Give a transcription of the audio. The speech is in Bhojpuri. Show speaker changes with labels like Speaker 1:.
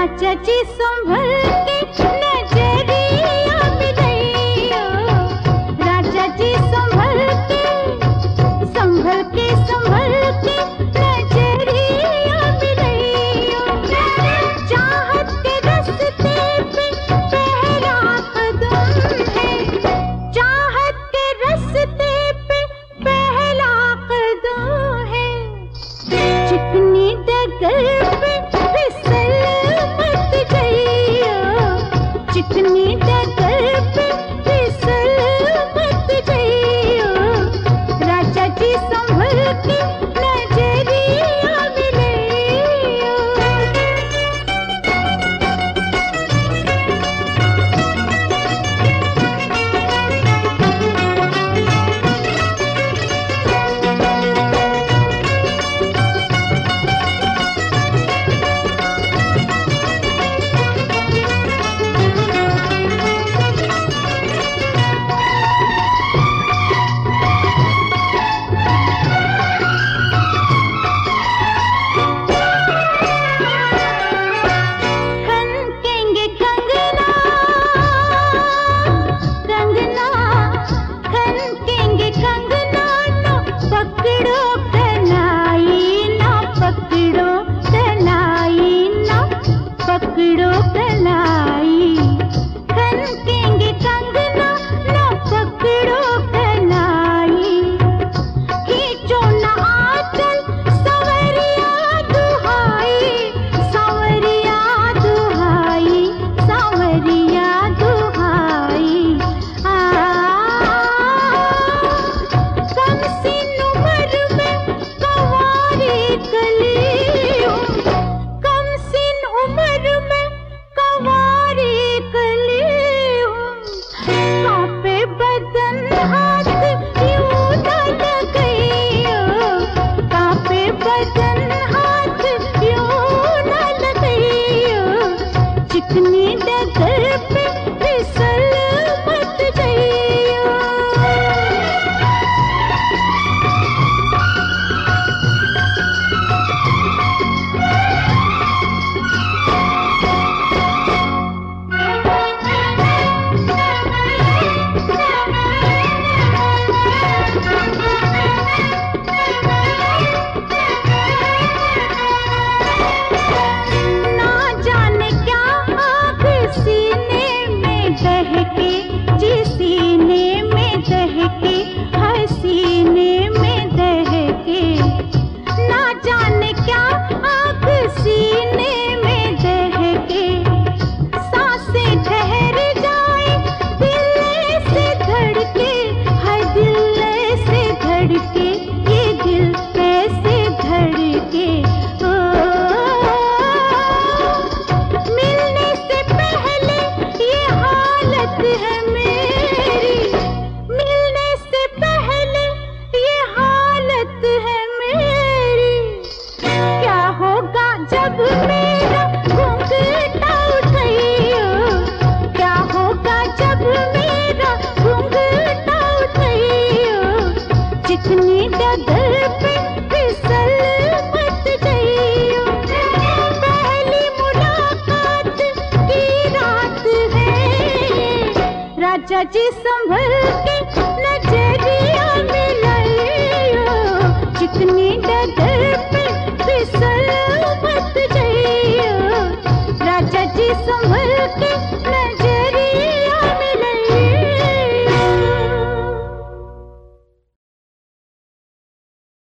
Speaker 1: चाची संभल के नजरिया मिलैयो, राजा जी संभल के संभल के संभल के नजरिया मिलैयो। चाहत के रस्ते पे पहला कदम है, चाहत के रस्ते पे पहला कदम है। चिकनी डगर पे फिसल मत जाइयो, चिकनी डगर पे फिसल मत जाइयो, राजा जी संभल के नजरिया मिलैयो। खनकेंगे कंगना कंगना, खनकेंगे कंगना, ना पकड़ो कलाई, ना पकड़ो कलाई, ना पकड़ो कलाई। खनकेंगे कंगना, ना पकड़ो कलाई। खींचो ना आंचल सांवरिया दुहाई, सांवरिया दुहाई, सांवरिया दुहाई। कम सीन उम्र में कंवारी कलियों, कम सीन उम्र में कंवारी कलियों। कांपे बदन हाथ यूं न लगाइयो, कांपे बदन हाथ यूं न लगाइयो, चिकनी डगर पे फिसल मत जाइयो। ना जाने क्या आग सीने में दहके, जी सीने में दहके, हर सीने में दहके। ना जाने क्या आग सीने में दहके, सांसें ठहर जाए दिल से धड़के, हर दिल से धड़के, ये दिल कैसे धड़के। मिलने से पहले ये हालत है मेरी, मिलने से पहले ये हालत है मेरी। क्या होगा जब मेरा घूंघटा उठाइयो, क्या होगा जब मेरा घूंघटा उठाइयो, चिकनी डगर पे फिसल मत जाइयो। पहली मुलाकात की रात है, राजा जी संभल के नजर